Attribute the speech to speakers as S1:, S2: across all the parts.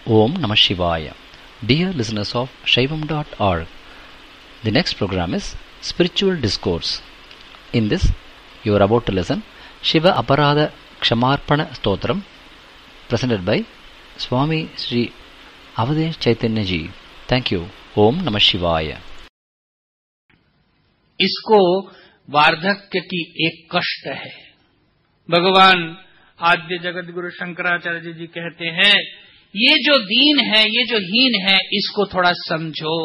S1: Om Namah Shivaya. Dear listeners of Shaivam.org, the next program is Spiritual Discourse. In this, you are about to listen Shiva Aparada Kshamarpana Stotram, presented by Swami Sri Avadesh Chaitanya Ji. Thank you. Om Namah Shivaya.
S2: इसको वार्धक्य की एक कष्ट है। भगवान आद्य जगत गुरु शंकराचार्य जी कहते हैं, ये जो दीन है, ये जो हीन है, इसको थोड़ा समझो।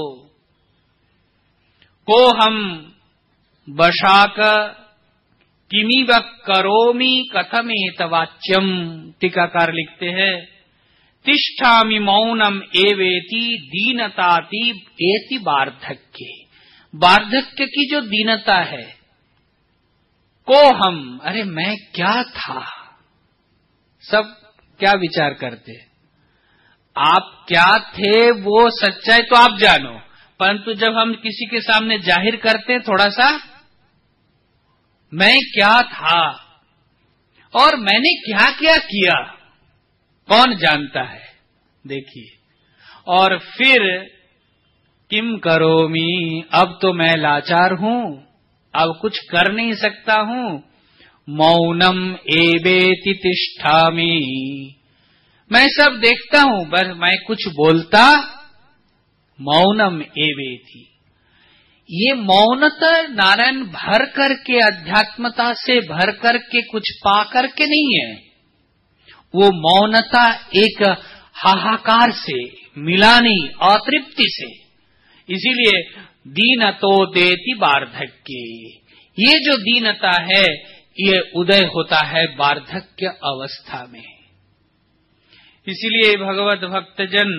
S2: को हम बशाक किमिव करोमि कथमेत वाच्यम, टीकाकार लिखते हैं, तिष्ठामि मौनम एवेति दीनताति एति वार्धक्ये। वार्धक्य की जो दीनता है, को हम, अरे मैं क्या था, सब क्या विचार करते। आप क्या थे वो सच्चाई तो आप जानो, परंतु जब हम किसी के सामने जाहिर करते हैं थोड़ा सा, मैं क्या था और मैंने क्या क्या किया, कौन जानता है। देखिए, और फिर किम करोमि, अब तो मैं लाचार हूं, अब कुछ कर नहीं सकता हूं। मौनम एवेति तिष्ठामि, मैं सब देखता हूं, बस मैं कुछ बोलता। मौनम एवेति, ये मौनता नारायण भर करके, अध्यात्मता से भर करके, कुछ पा करके नहीं है। वो मौनता एक हाहाकार से, मिलानी, अतृप्ति से। इसीलिए दीनतो देति वार्धक्ये, ये जो दीनता है ये उदय होता है वार्धक्य अवस्था में। इसीलिए भगवत भक्तजन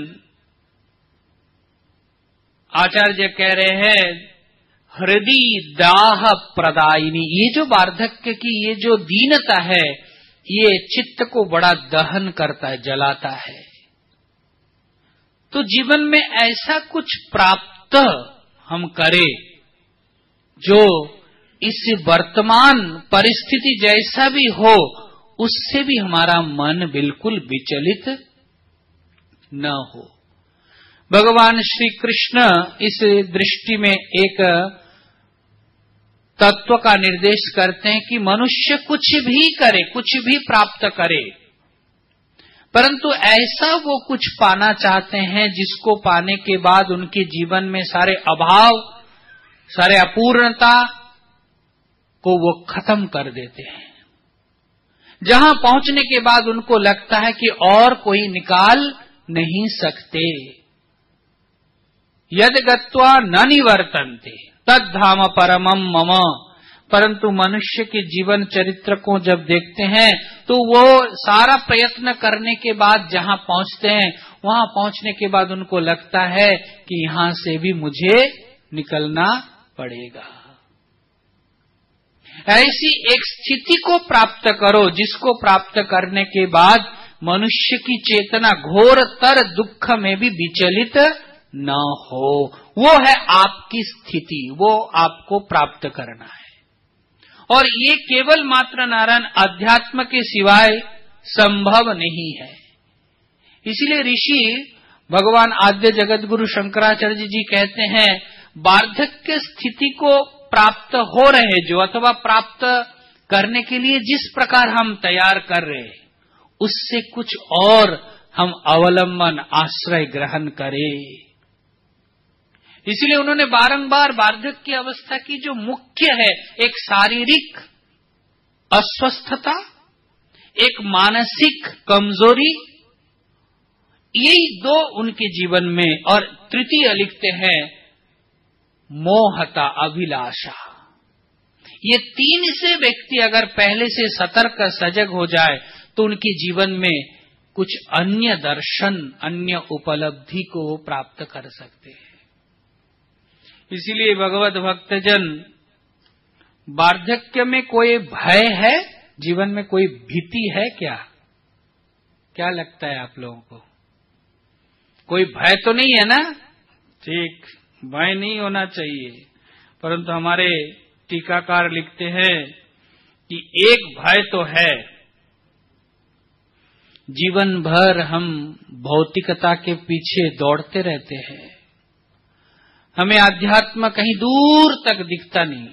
S2: आचार्य कह रहे हैं, हृदय दाह प्रदायिनी, ये जो वार्धक्य की ये जो दीनता है, ये चित्त को बड़ा दहन करता है, जलाता है। तो जीवन में ऐसा कुछ प्राप्त हम करें जो इस वर्तमान परिस्थिति जैसा भी हो, उससे भी हमारा मन बिल्कुल विचलित न हो। भगवान श्री कृष्ण इस दृष्टि में एक तत्व का निर्देश करते हैं कि मनुष्य कुछ भी करे, कुछ भी प्राप्त करे, परंतु ऐसा वो कुछ पाना चाहते हैं जिसको पाने के बाद उनके जीवन में सारे अभाव, सारे अपूर्णता को वो खत्म कर देते हैं। जहां पहुंचने के बाद उनको लगता है कि और कोई निकाल नहीं सकते। यद गत्वा न निवर्तन्ते तद्धाम परमम मम, परंतु मनुष्य के जीवन चरित्र को जब देखते हैं तो वो सारा प्रयत्न करने के बाद जहां पहुंचते हैं, वहां पहुंचने के बाद उनको लगता है कि यहां से भी मुझे निकलना पड़ेगा। ऐसी एक स्थिति को प्राप्त करो जिसको प्राप्त करने के बाद मनुष्य की चेतना घोरतर दुख में भी विचलित न हो। वो है आपकी स्थिति, वो आपको प्राप्त करना है। और ये केवल मात्र नारायण अध्यात्म के सिवाय संभव नहीं है। इसलिए ऋषि भगवान आद्य जगत गुरु शंकराचार्य जी कहते हैं, वार्धक्य स्थिति को प्राप्त हो रहे जो, अथवा प्राप्त करने के लिए जिस प्रकार हम तैयार कर रहे, उससे कुछ और हम अवलंबन, आश्रय ग्रहण करें। इसलिए उन्होंने बारंबार वार्धक्य अवस्था की जो मुख्य है, एक शारीरिक अस्वस्थता, एक मानसिक कमजोरी, यही दो उनके जीवन में, और तृतीय लिखते हैं मोहता, अभिलाषा। ये तीन से व्यक्ति अगर पहले से सतर्क सजग हो जाए तो उनके जीवन में कुछ अन्य दर्शन, अन्य उपलब्धि को वो प्राप्त कर सकते हैं। इसीलिए भगवत भक्तजन, वार्धक्य में कोई भय है, जीवन में कोई भीति है क्या? क्या लगता है आप लोगों को? कोई भय तो नहीं है ना? ठीक, भय नहीं होना चाहिए, परंतु हमारे टीकाकार लिखते हैं कि एक भय तो है, जीवन भर हम भौतिकता के पीछे दौड़ते रहते हैं, हमें आध्यात्म कहीं दूर तक दिखता नहीं।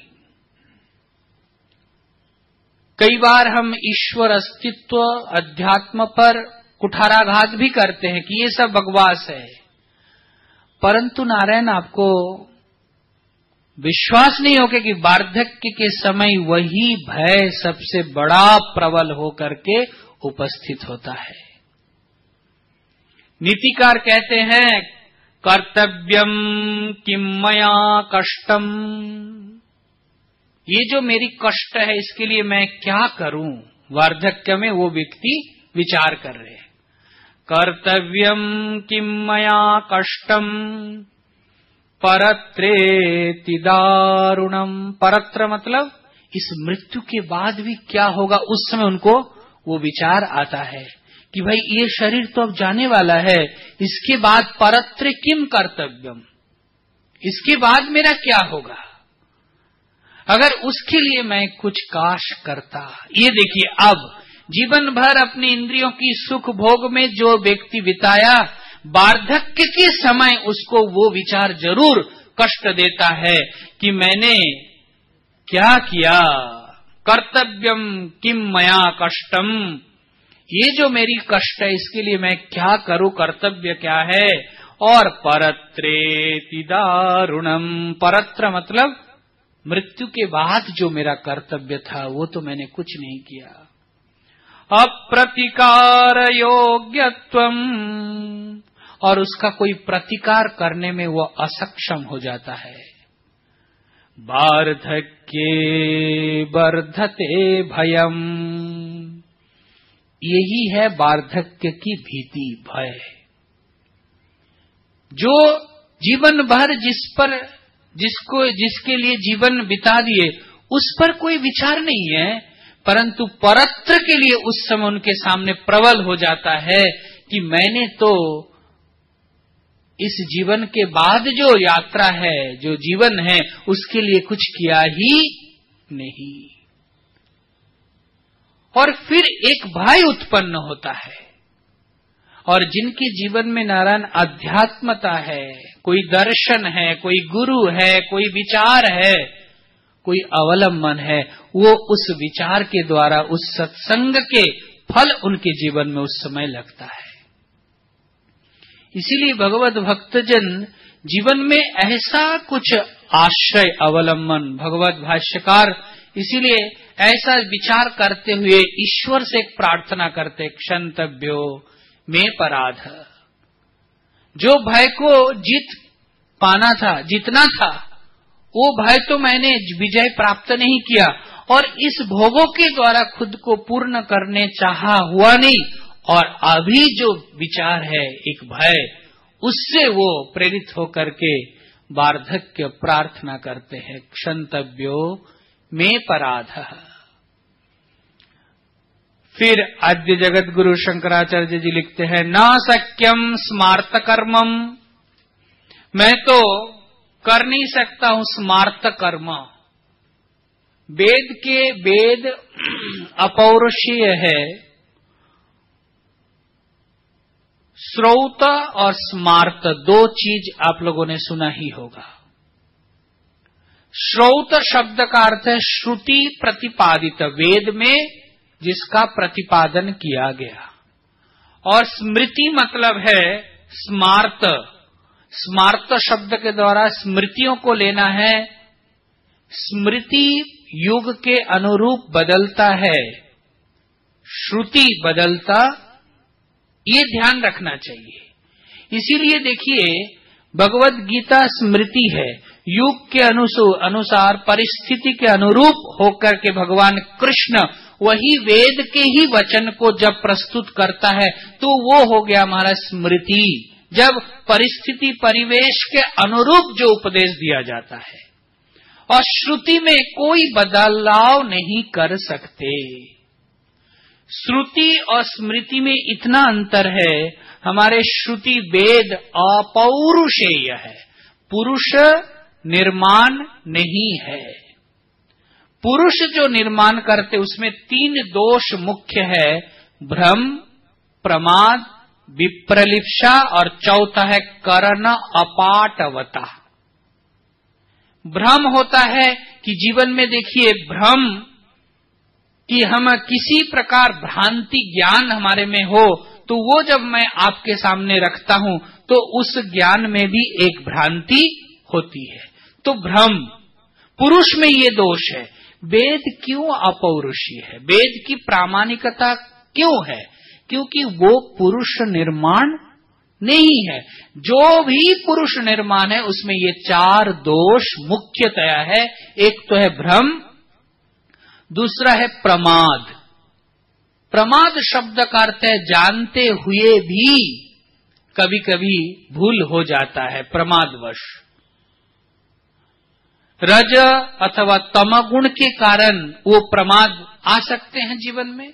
S2: कई बार हम ईश्वर अस्तित्व, अध्यात्म पर कुठाराघात भी करते हैं कि ये सब बकवास है, परंतु नारायण आपको विश्वास नहीं होगा कि वार्धक्य के समय वही भय सबसे बड़ा प्रबल होकर के उपस्थित होता है। नीतिकार कहते हैं कर्तव्यम किम मया कष्टम, ये जो मेरी कष्ट है इसके लिए मैं क्या करूं। वार्धक्य में वो व्यक्ति विचार कर रहे हैं। कर्तव्यम किम मया कष्टम परत्रेति दारुणम। परत्र मतलब इस मृत्यु के बाद भी क्या होगा, उस समय उनको वो विचार आता है कि भाई ये शरीर तो अब जाने वाला है, इसके बाद परत्र किम कर्तव्यम, इसके बाद मेरा क्या होगा, अगर उसके लिए मैं कुछ काश करता। ये देखिए, अब जीवन भर अपनी इंद्रियों की सुख भोग में जो व्यक्ति बिताया, वार्धक्य के समय उसको वो विचार जरूर कष्ट देता है कि मैंने क्या किया। कर्तव्यम किम मया कष्टम, ये जो मेरी कष्ट है इसके लिए मैं क्या करूं, कर्तव्य क्या है। और परत्रेति दारुणम, परत्र मतलब मृत्यु के बाद जो मेरा कर्तव्य था वो तो मैंने कुछ नहीं किया। अप्रतिकार योग्यत्वम, और उसका कोई प्रतिकार करने में वो असक्षम हो जाता है। वार्धक्ये वर्धते भयम, यही है वार्धक्य की भीति, भय। जो जीवन भर जिसके लिए जीवन बिता दिए उस पर कोई विचार नहीं है, परंतु परत्र के लिए उस समय उनके सामने प्रबल हो जाता है कि मैंने तो इस जीवन के बाद जो यात्रा है, जो जीवन है, उसके लिए कुछ किया ही नहीं। और फिर एक भय उत्पन्न होता है। और जिनके जीवन में नारायण अध्यात्मता है, कोई दर्शन है, कोई गुरु है, कोई विचार है, कोई अवलंबन है, वो उस विचार के द्वारा उस सत्संग के फल उनके जीवन में उस समय लगता है। इसीलिए भगवत भक्तजन जीवन में ऐसा कुछ आश्रय अवलंबन, भगवत भाष्यकार इसीलिए ऐसा विचार करते हुए ईश्वर से एक प्रार्थना करते, क्षंतव्यो में पराध। जो भय को जीतना था, वो भय तो मैंने विजय प्राप्त नहीं किया, और इस भोगों के द्वारा खुद को पूर्ण करने चाहा, हुआ नहीं। और अभी जो विचार है एक भय, उससे वो प्रेरित होकर के वार्धक्य प्रार्थना करते हैं, क्षंतव्यो में पराध। फिर आद्य जगत गुरु शंकराचार्य जी लिखते हैं, न शक्यम स्मार्त कर्मम, मैं तो कर नहीं सकता हूं स्मार्त कर्म। वेद अपौरुषीय है। श्रौत और स्मार्त दो चीज आप लोगों ने सुना ही होगा। श्रौत शब्द का अर्थ है श्रुति प्रतिपादित, वेद में जिसका प्रतिपादन किया गया। और स्मृति मतलब है स्मार्त। स्मार्त शब्द के द्वारा स्मृतियों को लेना है। स्मृति युग के अनुरूप बदलता है, श्रुति बदलता, ये ध्यान रखना चाहिए। इसीलिए देखिए, भगवत गीता स्मृति है, युग के अनुसार परिस्थिति के अनुरूप होकर के भगवान कृष्ण वही वेद के ही वचन को जब प्रस्तुत करता है तो वो हो गया हमारा स्मृति। जब परिस्थिति परिवेश के अनुरूप जो उपदेश दिया जाता है, और श्रुति में कोई बदलाव नहीं कर सकते। श्रुति और स्मृति में इतना अंतर है, हमारे श्रुति वेद अपौरुषेय है, पुरुष निर्माण नहीं है। पुरुष जो निर्माण करते उसमें तीन दोष मुख्य है, भ्रम, प्रमाद, विप्रलिप्सा और चौथा है करण अपाटवता। भ्रम होता है कि जीवन में देखिए भ्रम कि हम किसी प्रकार भ्रांति ज्ञान हमारे में हो तो वो जब मैं आपके सामने रखता हूं तो उस ज्ञान में भी एक भ्रांति होती है। तो भ्रम, पुरुष में ये दोष है। वेद क्यों अपौरुषीय है? वेद की प्रामाणिकता क्यों है? क्योंकि वो पुरुष निर्माण नहीं है। जो भी पुरुष निर्माण है उसमें ये चार दोष मुख्यतया है। एक तो है भ्रम, दूसरा है प्रमाद। प्रमाद शब्द का अर्थ है जानते हुए भी कभी कभी भूल हो जाता है, प्रमादवश। रज अथवा तमगुण के कारण वो प्रमाद आ सकते हैं जीवन में।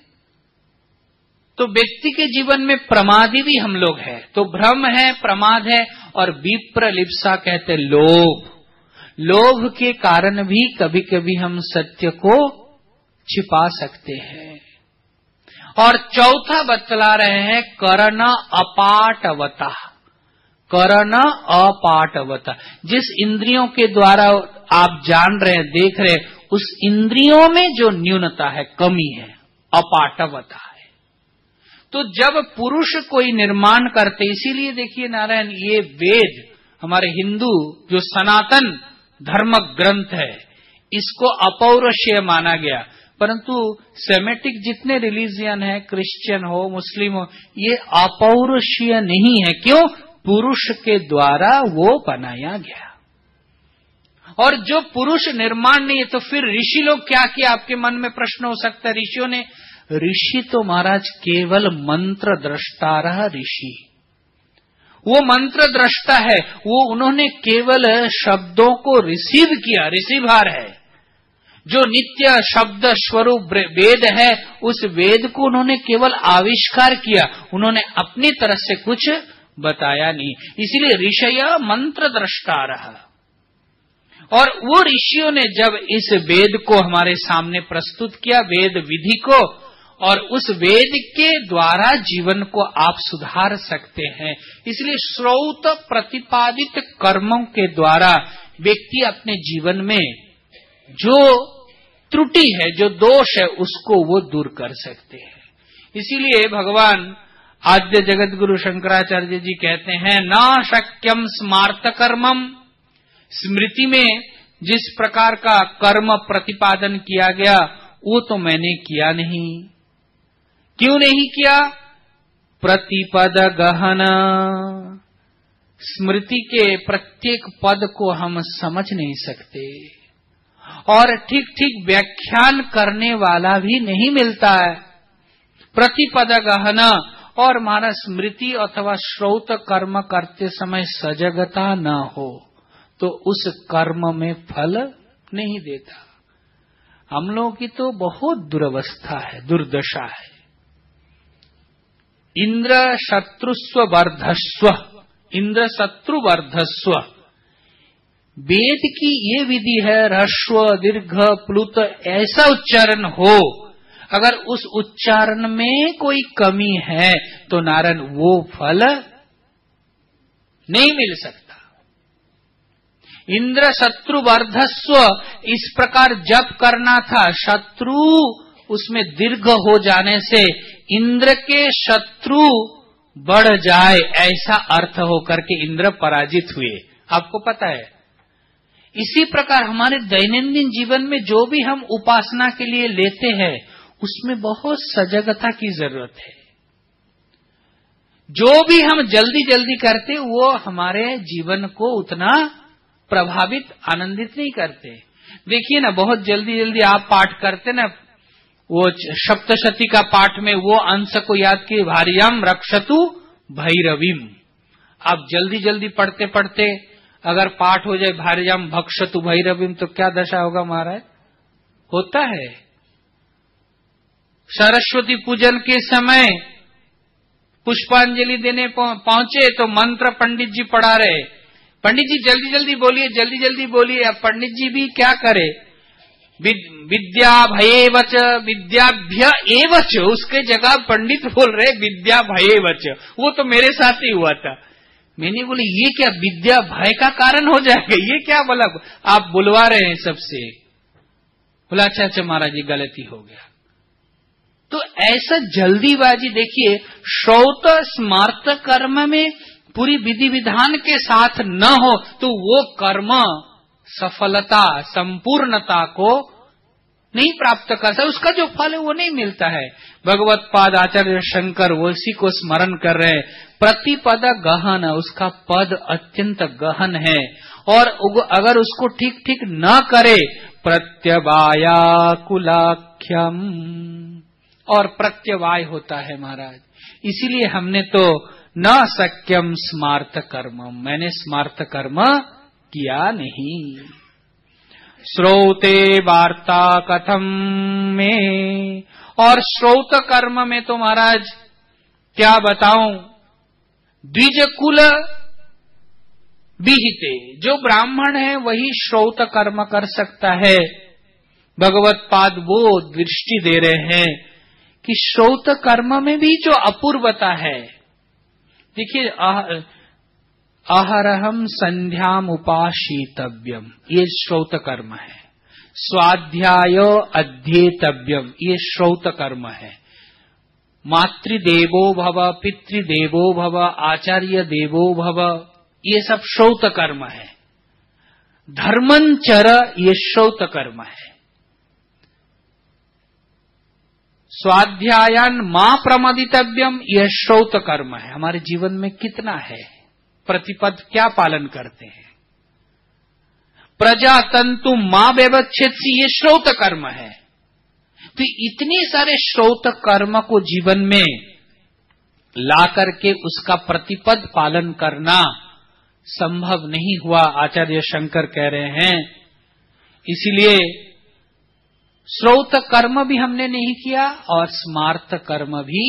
S2: तो व्यक्ति के जीवन में प्रमादी भी हम लोग हैं। तो भ्रम है, प्रमाद है और विप्रलिप्सा कहते लोभ। लोभ के कारण भी कभी कभी हम सत्य को छिपा सकते हैं। और चौथा बतला रहे हैं करण अपाटवता। करण अपाटवता, जिस इंद्रियों के द्वारा आप जान रहे हैं, देख रहे हैं, उस इंद्रियों में जो न्यूनता है, कमी है, अपाटवता है। तो जब पुरुष कोई निर्माण करते, इसीलिए देखिए नारायण, ये वेद हमारे हिंदू जो सनातन धर्म ग्रंथ है इसको अपौरुषीय माना गया। परंतु सेमेटिक जितने रिलीजियन है, क्रिश्चियन हो, मुस्लिम हो, ये अपौरुषीय नहीं है। क्यों? पुरुष के द्वारा वो बनाया गया। और जो पुरुष निर्माण नहीं है तो फिर ऋषि लोग क्या किया? आपके मन में प्रश्न हो सकता है। ऋषियों ने, ऋषि तो महाराज केवल मंत्र दृष्टा रहा। ऋषि वो मंत्र दृष्टा है, वो उन्होंने केवल शब्दों को रिसीव किया, रिसीवर है। जो नित्य शब्द स्वरूप वेद है, उस वेद को उन्होंने केवल आविष्कार किया, उन्होंने अपनी तरफ से कुछ बताया नहीं। इसीलिए ऋषय मंत्र दृष्टा रहा। और वो ऋषियों ने जब इस वेद को हमारे सामने प्रस्तुत किया, वेद विधि को, और उस वेद के द्वारा जीवन को आप सुधार सकते हैं। इसलिए श्रौत प्रतिपादित कर्मों के द्वारा व्यक्ति अपने जीवन में जो त्रुटि है, जो दोष है, उसको वो दूर कर सकते हैं। इसीलिए भगवान आद्य जगत गुरु शंकराचार्य जी कहते हैं, न शक्यम स्मार्त कर्मम। स्मृति में जिस प्रकार का कर्म प्रतिपादन किया गया वो तो मैंने किया नहीं। क्यों नहीं किया? प्रतिपद गहन। स्मृति के प्रत्येक पद को हम समझ नहीं सकते और ठीक ठीक व्याख्यान करने वाला भी नहीं मिलता है। प्रतिपद गहन। और हमारा स्मृति अथवा श्रौत कर्म करते समय सजगता न हो तो उस कर्म में फल नहीं देता। हम लोगों की तो बहुत दुर्वस्था है, दुर्दशा है। इंद्र शत्रुस्व वर्धस्व, इंद्र शत्रु वर्धस्व। वेद की ये विधि है, ह्रस्व दीर्घ प्लुत ऐसा उच्चारण हो। अगर उस उच्चारण में कोई कमी है तो नारायण वो फल नहीं मिल सकता। इंद्र शत्रु वर्धस्व इस प्रकार जप करना था। शत्रु उसमें दीर्घ हो जाने से इंद्र के शत्रु बढ़ जाए, ऐसा अर्थ होकर के इंद्र पराजित हुए। आपको पता है। इसी प्रकार हमारे दैनंदिन जीवन में जो भी हम उपासना के लिए लेते हैं उसमें बहुत सजगता की जरूरत है। जो भी हम जल्दी जल्दी करते वो हमारे जीवन को उतना प्रभावित, आनंदित नहीं करते। देखिए ना, बहुत जल्दी जल्दी आप पाठ करते ना, वो सप्तशती का पाठ में वो अंश को याद किए, भार्याम रक्षतु भैरवीम। आप जल्दी जल्दी पढ़ते पढ़ते अगर पाठ हो जाए भार्याम भक्षतु भैरवीम तो क्या दशा होगा महाराज? होता है। सरस्वती पूजन के समय पुष्पांजलि देने पहुंचे तो मंत्र पंडित जी पढ़ा रहे। पंडित जी जल्दी जल्दी बोलिए, जल्दी जल्दी बोलिए। अब पंडित जी भी क्या करे, विद्या भयेवच विद्याभ्य एवच, उसके जगह पंडित बोल रहे विद्या भयेवच। वो तो मेरे साथ ही हुआ था। मैंने बोले ये क्या विद्या भय का कारण हो जाएगा, ये क्या बोला, आप बुलवा रहे हैं सबसे। बोला अच्छा महाराज जी गलती हो गया। तो ऐसा जल्दीबाजी, देखिए श्रौत स्मार्त कर्म में पूरी विधि विधान के साथ न हो तो वो कर्म सफलता संपूर्णता को नहीं प्राप्त कर सकता, उसका जो फल है वो नहीं मिलता है। भगवत पाद आचार्य शंकर वो इसी को स्मरण कर रहे हैं, प्रतिपद गहन, उसका पद अत्यंत गहन है और अगर उसको ठीक ठीक न करे प्रत्यवाया कुलाख्यम, और प्रत्यवाय होता है महाराज। इसीलिए हमने तो न सक्यम स्मार्त कर्म, मैंने स्मार्त कर्म किया नहीं। श्रौते वार्ता कथम में, और श्रौत कर्म में तो महाराज क्या बताऊं, द्विज कुल विहिते, जो ब्राह्मण है वही श्रौत कर्म कर सकता है। भगवत पाद वो दृष्टि दे रहे हैं कि श्रौत कर्म में भी जो अपूर्वता है, देखिए आहरहम संध्याम उपाशीतव्यम, ये श्रौत कर्म है। स्वाध्याय अध्येतव्यम, ये श्रौत कर्म है। मातृदेवो भव, पितृदेवो भव, आचार्य देवो भव, ये सब श्रौत कर्म है। धर्मंचर, ये श्रौत कर्म है। स्वाध्यायन मां प्रमदितव्यम, यह श्रौत कर्म है। हमारे जीवन में कितना है, प्रतिपद क्या पालन करते हैं। प्रजातंतु मां व्यवच्छेदसी, ये श्रौत कर्म है। तो इतने सारे श्रौत कर्म को जीवन में ला करके उसका प्रतिपद पालन करना संभव नहीं हुआ, आचार्य शंकर कह रहे हैं। इसीलिए श्रौत कर्म भी हमने नहीं किया और स्मार्त कर्म भी।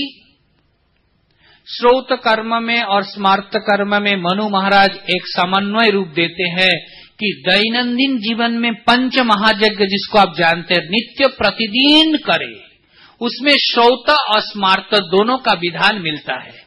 S2: श्रौत कर्म में और स्मार्त कर्म में मनु महाराज एक समन्वय रूप देते हैं कि दैनंदिन जीवन में पंच महायज्ञ, जिसको आप जानते हैं, नित्य प्रतिदिन करे, उसमें श्रौत और स्मार्त दोनों का विधान मिलता है।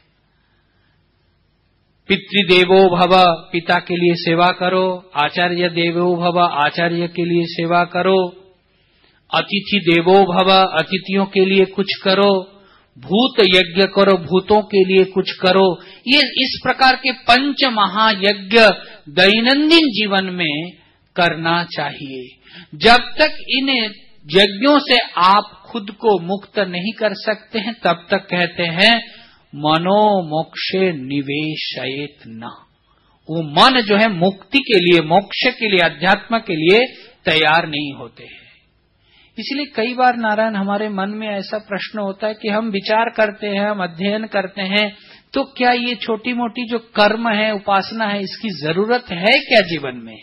S2: पितृदेवो भव, पिता के लिए सेवा करो। आचार्य देवो भव, आचार्य के लिए सेवा करो। अतिथि देवो भव, अतिथियों के लिए कुछ करो। भूत यज्ञ करो, भूतों के लिए कुछ करो। ये इस प्रकार के पंच महायज्ञ दैनंदिन जीवन में करना चाहिए। जब तक इन यज्ञों से आप खुद को मुक्त नहीं कर सकते हैं, तब तक कहते हैं मनो मोक्षे निवेशयेत न, वो मन जो है मुक्ति के लिए, मोक्ष के लिए, अध्यात्म के लिए तैयार नहीं होते हैं। इसलिए कई बार नारायण हमारे मन में ऐसा प्रश्न होता है कि हम विचार करते हैं, हम अध्ययन करते हैं, तो क्या ये छोटी मोटी जो कर्म है, उपासना है, इसकी जरूरत है क्या जीवन में।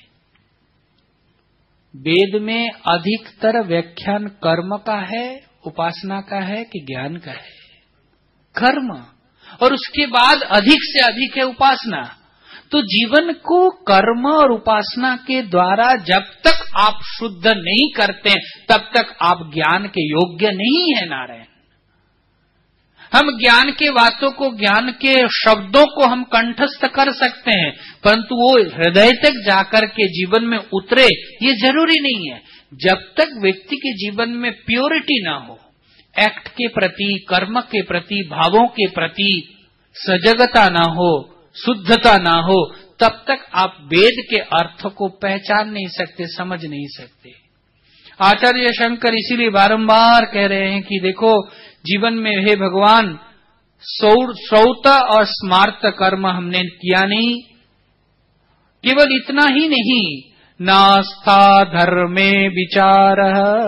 S2: वेद में अधिकतर व्याख्यान कर्म का है, उपासना का है कि ज्ञान का है। कर्म, और उसके बाद अधिक से अधिक है उपासना। तो जीवन को कर्म और उपासना के द्वारा जब तक आप शुद्ध नहीं करते, तब तक आप ज्ञान के योग्य नहीं है नारायण। हम ज्ञान के बातों को, ज्ञान के शब्दों को हम कंठस्थ कर सकते हैं, परंतु वो हृदय तक जाकर के जीवन में उतरे ये जरूरी नहीं है। जब तक व्यक्ति के जीवन में प्योरिटी ना हो, एक्ट के प्रति, कर्म के प्रति, भावों के प्रति सजगता ना हो, शुद्धता ना हो, तब तक आप वेद के अर्थ को पहचान नहीं सकते, समझ नहीं सकते। आचार्य शंकर इसीलिए बारंबार कह रहे हैं कि देखो जीवन में हे भगवान, श्रौत और स्मार्त कर्म हमने किया नहीं। केवल इतना ही नहीं, नास्था धर्मे विचार,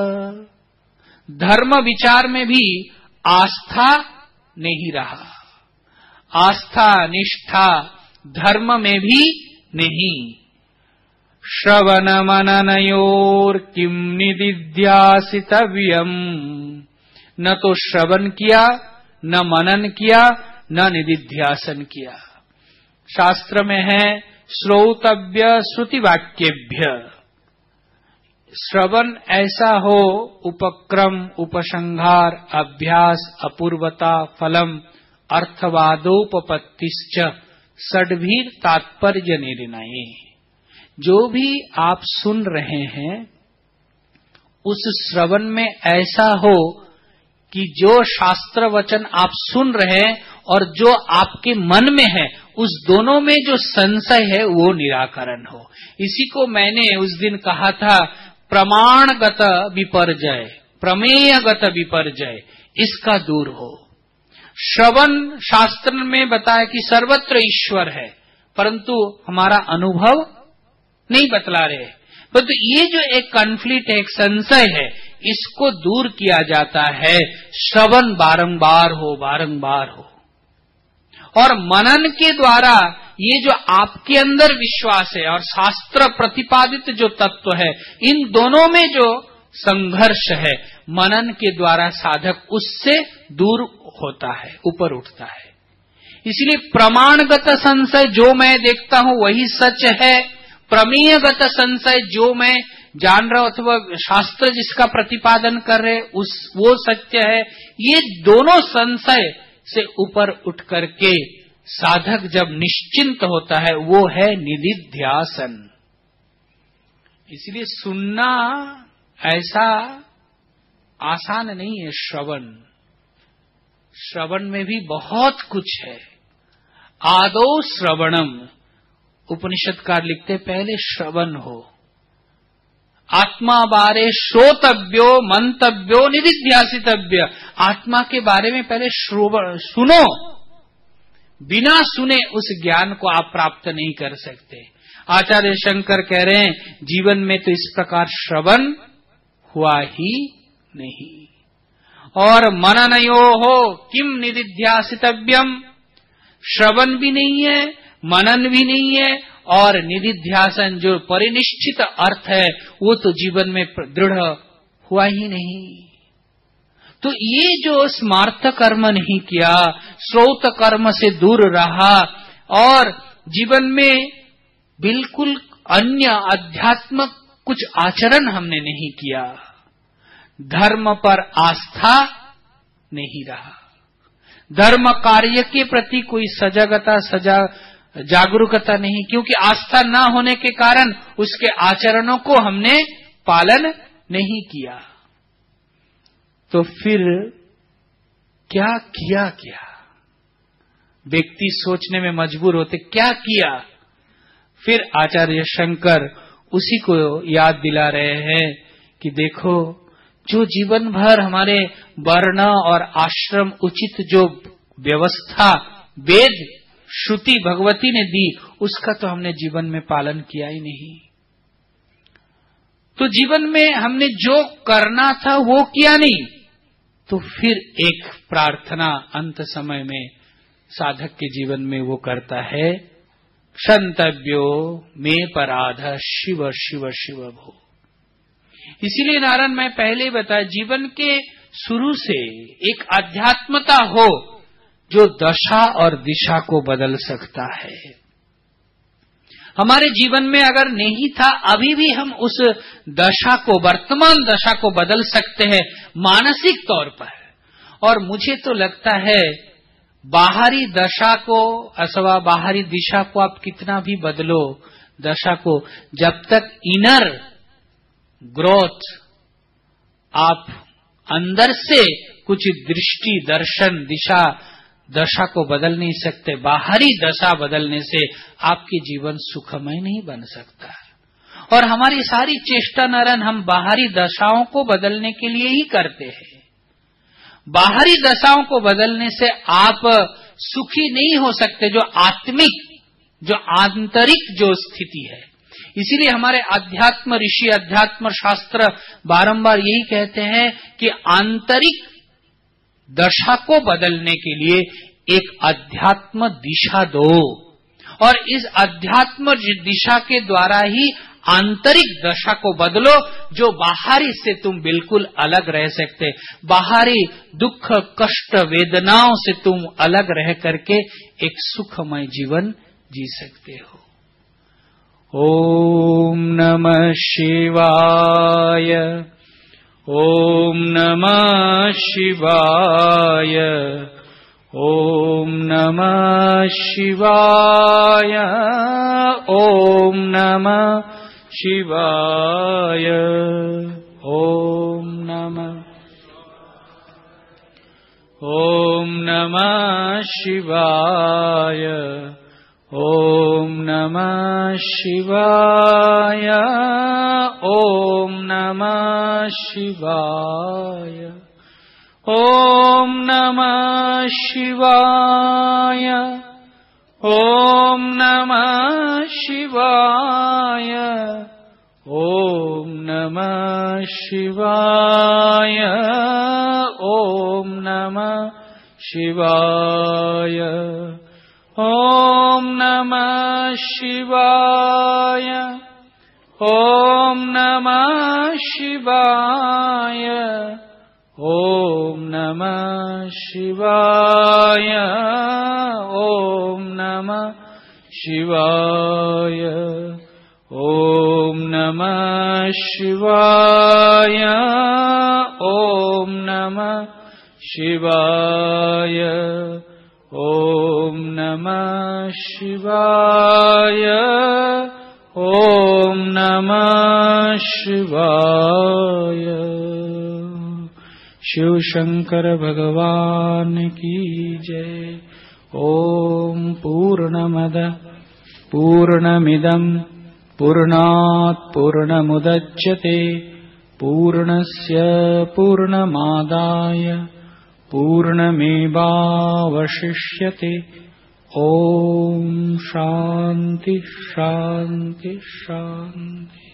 S2: धर्म विचार में भी आस्था नहीं रहा। आस्था निष्ठा धर्म में भी नहीं। श्रवण मननयोर किम निदिध्यासितव्यम, न तो श्रवण किया, न मनन किया, न निदिध्यासन किया। शास्त्र में है श्रोतव्य श्रुति वाक्येभ्य, श्रवण ऐसा हो उपक्रम उपसंहार अभ्यास अपूर्वता फलम अर्थवादोपपत्तिश्च षड्भीर तात्पर्य निर्णय। जो भी आप सुन रहे हैं उस श्रवण में ऐसा हो कि जो शास्त्र वचन आप सुन रहे हैं और जो आपके मन में है उस दोनों में जो संशय है वो निराकरण हो। इसी को मैंने उस दिन कहा था, प्रमाणगत विपर्जय प्रमेयगत विपर्जय, इसका दूर हो। श्रवण शास्त्र में बताया कि सर्वत्र ईश्वर है, परंतु हमारा अनुभव नहीं बतला रहे। परंतु ये जो एक कॉन्फ्लिक्ट है, एक संशय है, इसको दूर किया जाता है श्रवण बारंबार हो और मनन के द्वारा। ये जो आपके अंदर विश्वास है और शास्त्र प्रतिपादित जो तत्व है, इन दोनों में जो संघर्ष है, मनन के द्वारा साधक उससे दूर होता है, ऊपर उठता है। इसलिए प्रमाणगत संशय जो मैं देखता हूं वही सच है, प्रमेयगत संशय जो मैं जान रहा हूं अथवा शास्त्र जिसका प्रतिपादन कर रहे वो सत्य है। ये दोनों संशय से ऊपर उठ करके साधक जब निश्चिंत होता है वो है निदिध्यासन। इसलिए सुनना ऐसा आसान नहीं है। श्रवण में भी बहुत कुछ है। आदौ श्रवणम, उपनिषदकार लिखते पहले श्रवण हो। आत्मा बारे श्रोतव्यो मंतव्यो निदिध्यासितव्य, आत्मा के बारे में पहले सुनो। बिना सुने उस ज्ञान को आप प्राप्त नहीं कर सकते। आचार्य शंकर कह रहे हैं जीवन में तो इस प्रकार श्रवण हुआ ही नहीं। और मननयो हो किम निदिध्यासितव्यम, श्रवण भी नहीं है, मनन भी नहीं है, और निदिध्यासन जो परिनिश्चित अर्थ है वो तो जीवन में दृढ़ हुआ ही नहीं। तो ये जो स्मार्थ कर्म नहीं किया, श्रोत कर्म से दूर रहा और जीवन में बिल्कुल अन्य आध्यात्मक कुछ आचरण हमने नहीं किया, धर्म पर आस्था नहीं रहा, धर्म कार्य के प्रति कोई जागरूकता नहीं, क्योंकि आस्था न होने के कारण उसके आचरणों को हमने पालन नहीं किया। तो फिर क्या किया? व्यक्ति सोचने में मजबूर होते क्या किया। फिर आचार्य शंकर उसी को याद दिला रहे हैं कि देखो, जो जीवन भर हमारे वर्ण और आश्रम उचित जो व्यवस्था वेद श्रुति भगवती ने दी, उसका तो हमने जीवन में पालन किया ही नहीं। तो जीवन में हमने जो करना था वो किया नहीं। तो फिर एक प्रार्थना अंत समय में साधक के जीवन में वो करता है, क्षंतव्यो मे पराध शिव शिव शिव भो। इसीलिए नारायण मैं पहले बताया, जीवन के शुरू से एक आध्यात्मता हो जो दशा और दिशा को बदल सकता है। हमारे जीवन में अगर नहीं था, अभी भी हम उस दशा को, वर्तमान दशा को बदल सकते हैं मानसिक तौर पर। और मुझे तो लगता है बाहरी दशा को अथवा बाहरी दिशा को आप कितना भी बदलो दशा को, जब तक इनर ग्रोथ आप अंदर से कुछ दृष्टि दर्शन दशा को बदल नहीं सकते। बाहरी दशा बदलने से आपके जीवन सुखमय नहीं बन सकता। और हमारी सारी चेष्टा नारायण हम बाहरी दशाओं को बदलने के लिए ही करते हैं। बाहरी दशाओं को बदलने से आप सुखी नहीं हो सकते, जो आत्मिक, जो आंतरिक जो स्थिति है। इसीलिए हमारे अध्यात्म ऋषि, अध्यात्म शास्त्र बारंबार यही कहते हैं कि आंतरिक दशा को बदलने के लिए एक अध्यात्म दिशा दो, और इस अध्यात्म दिशा के द्वारा ही आंतरिक दशा को बदलो, जो बाहरी से तुम बिल्कुल अलग रह सकते। बाहरी दुख कष्ट वेदनाओं से तुम अलग रह करके एक सुखमय जीवन जी सकते हो। ॐ नमः शिवाय ॐ नमः शिवाय ॐ नमः शिवाय ॐ नमः शिवाय ॐ नमः शिवाय ॐ नमः शिवाय ॐ नमः शिवाय ॐ नमः शिवाय ॐ नमः शिवाय ॐ नमः शिवाय ॐ नमः शिवाय ॐ नमः शिवाय ॐ नमः शिवाय ॐ नमः शिवाय ॐ नमः शिवाय ॐ नमः शिवाय ॐ नमः शिवाय ॐ नमः शिवाय ॐ नमः शिवाय। शिव शंकर भगवान की जय। ॐ पूर्णमदः पूर्णमिदं पूर्णात् पूर्णमुदच्यते पूर्णस्य पूर्णमादाय पूर्णमेवावशिष्यते। ॐ शान्ति शान्ति शान्ति।